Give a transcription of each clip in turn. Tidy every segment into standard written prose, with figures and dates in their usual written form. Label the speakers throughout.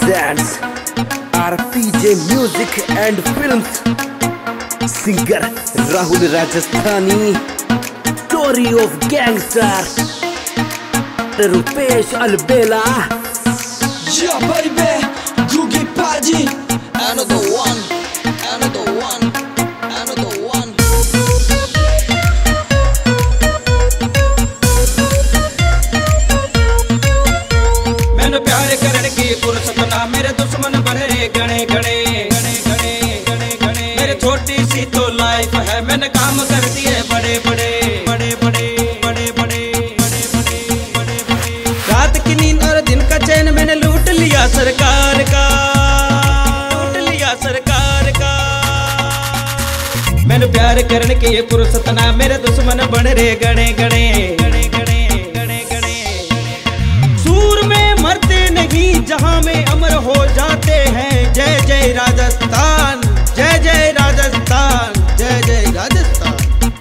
Speaker 1: presents RPG Music and Films. Singer Rahul Rajasthani. Story of gangster Rupesh Albela.
Speaker 2: Yeah, baby, Googie Paji. Another one, another one, another one. मैंने प्यार करने की फुर्सत ना मेरे दुश्मन बने गणे गणे गणे गणे गणे गणे मेरे छोटी सी तो लाइफ है मैंने काम कर दिए बड़े बड़े बड़े बड़े बड़े बड़े बड़े बड़े बड़े बड़े रात की नींद और दिन का चैन मैंने लूट लिया सरकार का लूट लिया सरकार का मैंने प्यार करने की फुर्सत ना मेरे दुश्मन बने रे गणे गणे गणे गणे गणे गणे सूर में मरते नहीं जहां में अमर हो जाते हैं जय जय राजस्थान जय जय राजस्थान जय जय राजस्थान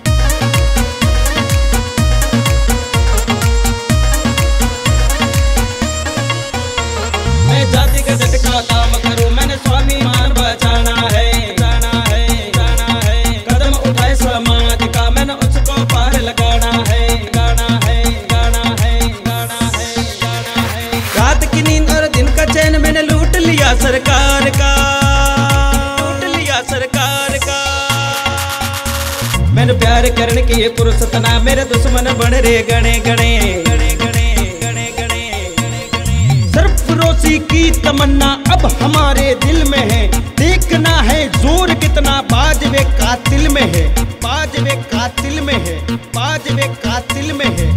Speaker 2: मैं जाति का झटका काम करूं मैंने स्वाभिमान बचाना है जाना है जाना है कदम उठाए समाज का मैंने उसको पार लगाना है गाना है गाना है गाना है गाना है रात की नींद और दिन का चैन मैंने लूट लिया सरकार का लूट लिया सरकार का मैंने प्यार करने की ये फुर्सत ना मेरे दुश्मन बन रे गणे गणे गणे गणे गणे गणे गणे सरफरोशी की तमन्ना अब हमारे दिल में है देखना है जोर कितना बाजवे कातिल में है बाजवे कातिल में है बाजवे कातिल में है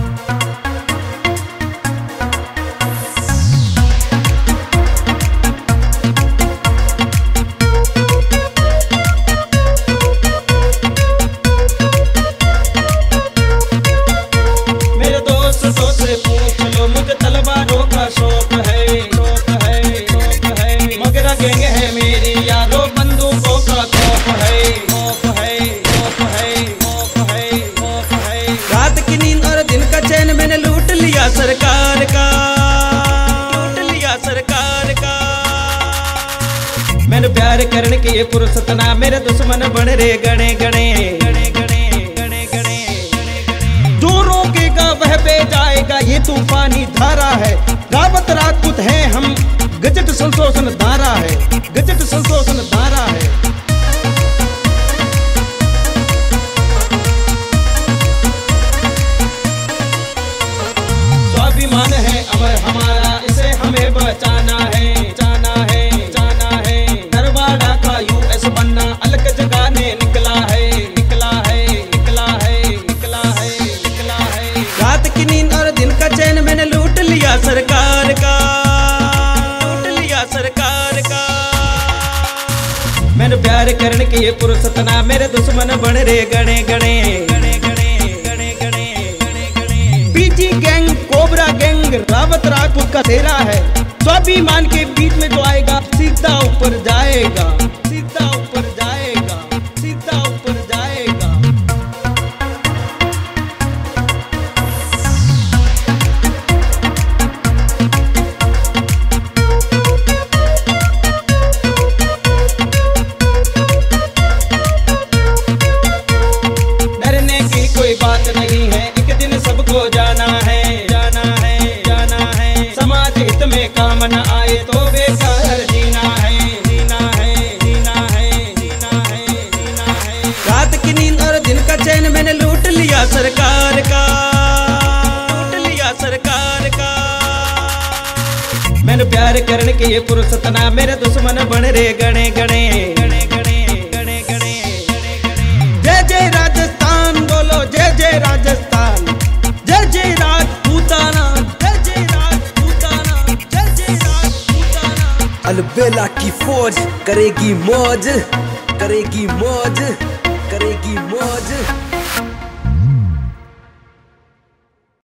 Speaker 2: से पूछ लो मुझे तलवारों का शौक है शौक है शौक है मगर गैंग है मेरी यारों बंदूकों का खौफ है खौफ है खौफ है खौफ है खौफ है रात की नींद और दिन का चैन मैंने लूट लिया सरकार का लूट लिया सरकार का मैंने प्यार करने की ये फुर्सत ना मेरे दुश्मन बन रे गणे गणे गणे गणे गणे गणे जो रोकेगा वह बह जाएगा ये तूफानी धारा है रावत राजपूत है हम गजट संशोधन धारा है गजट संशोधन धारा है स्वाभिमान है अमर हमारा इसे हमें बचाना है जाना है जाना है दरवाड़ा का यूएस बनना अलग जगाने निकला है निकला है निकला है निकला है निकला है रात की नींद और दिन का चैन मैंने लूट लिया सरकार का लूट लिया सरकार का मैंने प्यार करने की ये फुर्सत ना मेरे दुश्मन बन रे गणे गणे गणे गणे गणे गणे गणे गणे PG gang cobra gang Rawat Rajput का तेरा है स्वाभिमान के बीच में जो आएगा सीधा ऊपर जाएगा सीधा ऊपर जाएगा सीधा ऊपर जाएगा कोई बात नहीं है एक दिन सबको जाना है जाना है जाना है समाज हित में काम न आए तो बेकार जीना है जीना है जीना है जीना है जीना है रात की नींद और दिन का चैन मैंने लूट लिया सरकार का लूट लिया सरकार का मैंने प्यार करने की ये फुर्सत ना मेरे दुश्मन बन रे गणे गणे गणे गणे गणे गणे जय जय राजस्थान बोलो जय जय राजस्थान जय जय राजपूताना जय जय राजपूताना जय जय राजपूताना
Speaker 1: अलबेला की फौज करेगी मौज करेगी मौज करेगी मौज।